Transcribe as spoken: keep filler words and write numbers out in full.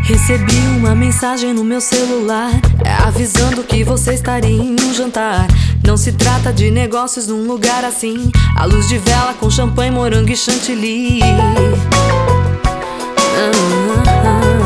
Recebi uma mensagem no meu celular, avisando que você estaria em um jantar. Não se trata de negócios num lugar assim, a luz de vela com champanhe, morango e chantilly. ah, ah, ah.